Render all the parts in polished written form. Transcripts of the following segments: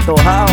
antojado.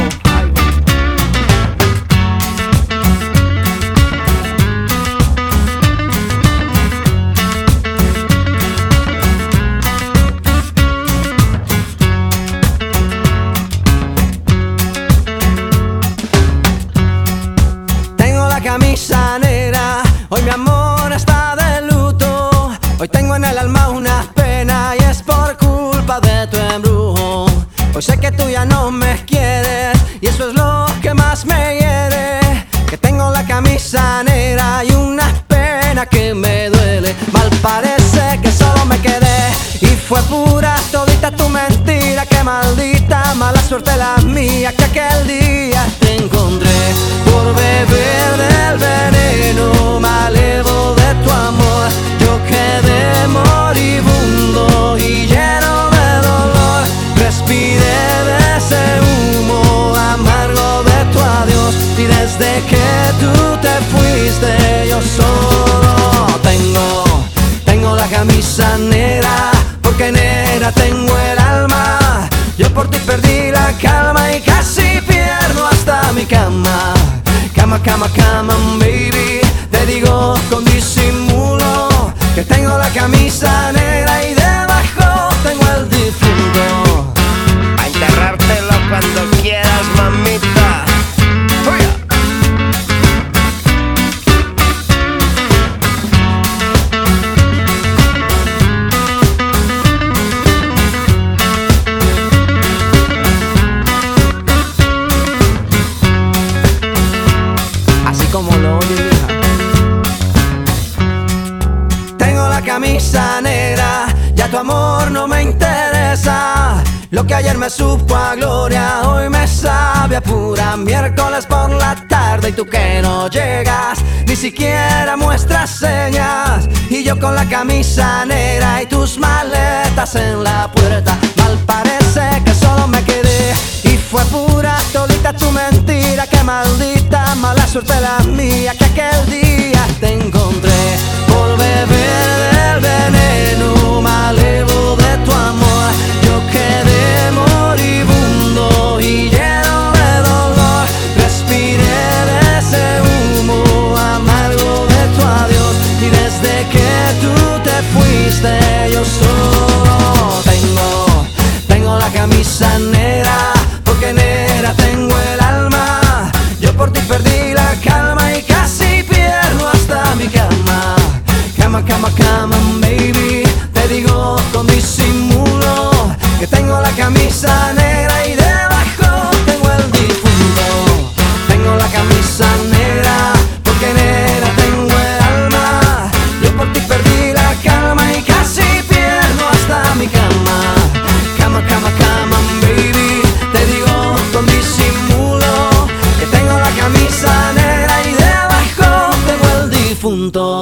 Tengo la camisa negra, hoy mi amor está de luto. Hoy tengo en el alma una pena y es por culpa de tu embrujo. Hoy sé que tú ya no me quieres y eso es lo que más me hiere. Que tengo la camisa negra y una pena que me duele. Mal parece que solo me quedé y fue pura todita tu mentira. Que maldita mala suerte la mía que aquel día te encontré. Por beber del veneno malevo de tu amor, yo quedé moribundo y lleno de dolor. Respiré de ese humo amargo de tu adiós y desde que tú te fuiste yo solo tengo la camisa negra, porque negra tengo el alma. Yo por ti perdí la calma y casi pierdo hasta mi cama. Cama, cama, cama, baby, te digo con disimulo que tengo la camisa negra y debajo tengo el difunto. A enterrártelo cuando quieras, mamita. Así como lo oyes, hija. Tengo la camisa negra, ya tu amor no me interesa. Lo que ayer me supo a gloria, hoy me sabe a pura. Miércoles por la tarde y tú que no llegas, ni siquiera muestras señas. Y yo con la camisa negra y tus maletas en la puerta. Mal parece que solo me quedé y fue pura todita tu mentira. Que maldita mala suerte la mía que aquel día te encontré. Por beber del veneno malevo de tu amor, yo quedé moribundo y lleno de dolor. Respiré de ese humo amargo de tu adiós y desde que tú te fuiste yo solo tengo la camisa negra, porque negra tengo el alma. Yo por ti perdí la calma y casi pierdo hasta mi cama. Cama, cama, cama, baby, te digo con disimulo que tengo la camisa negra y debajo tengo el difunto. Tengo la camisa negra, porque negra tengo el alma. Yo por ti perdí la calma y casi pierdo hasta mi cama. Cama, cama, cama, baby, te digo con disimulo que tengo la camisa negra y debajo tengo el difunto.